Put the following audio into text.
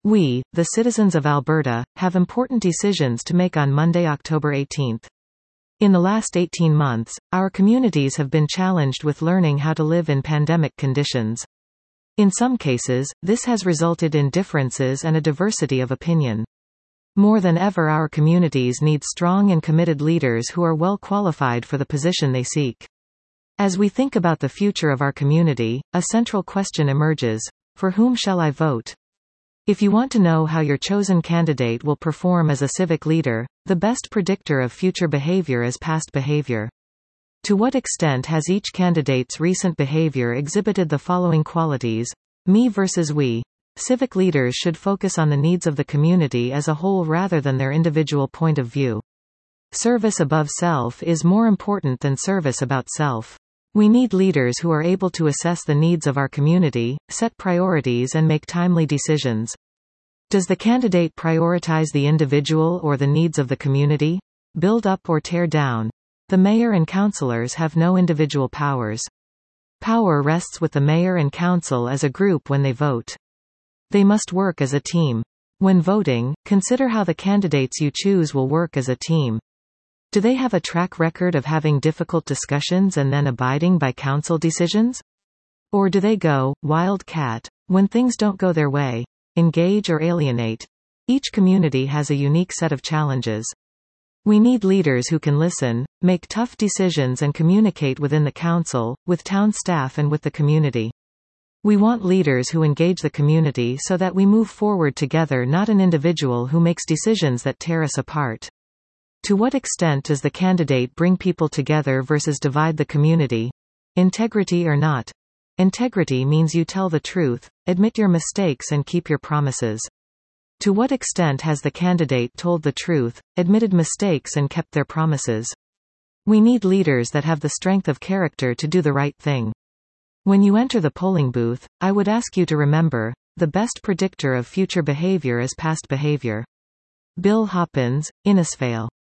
We, the citizens of Alberta, have important decisions to make on Monday, October 18. In the last 18 months, our communities have been challenged with learning how to live in pandemic conditions. In some cases, this has resulted in differences and a diversity of opinion. More than ever, our communities need strong and committed leaders who are well qualified for the position they seek. As we think about the future of our community, a central question emerges: for whom shall I vote? If you want to know how your chosen candidate will perform as a civic leader, the best predictor of future behavior is past behavior. To what extent has each candidate's recent behavior exhibited the following qualities? Me versus we. Civic leaders should focus on the needs of the community as a whole rather than their individual point of view. Service above self is more important than service about self. We need leaders who are able to assess the needs of our community, set priorities and make timely decisions. Does the candidate prioritize the individual or the needs of the community? Build up or tear down? The mayor and councillors have no individual powers. Power rests with the mayor and council as a group when they vote. They must work as a team. When voting, consider how the candidates you choose will work as a team. Do they have a track record of having difficult discussions and then abiding by council decisions? Or do they go wildcat when things don't go their way, engage or alienate? Each community has a unique set of challenges. We need leaders who can listen, make tough decisions and communicate within the council, with town staff and with the community. We want leaders who engage the community so that we move forward together, not an individual who makes decisions that tear us apart. To what extent does the candidate bring people together versus divide the community? Integrity or not? Integrity means you tell the truth, admit your mistakes and keep your promises. To what extent has the candidate told the truth, admitted mistakes and kept their promises? We need leaders that have the strength of character to do the right thing. When you enter the polling booth, I would ask you to remember, the best predictor of future behavior is past behavior. Bill Hoppins, Innisfail.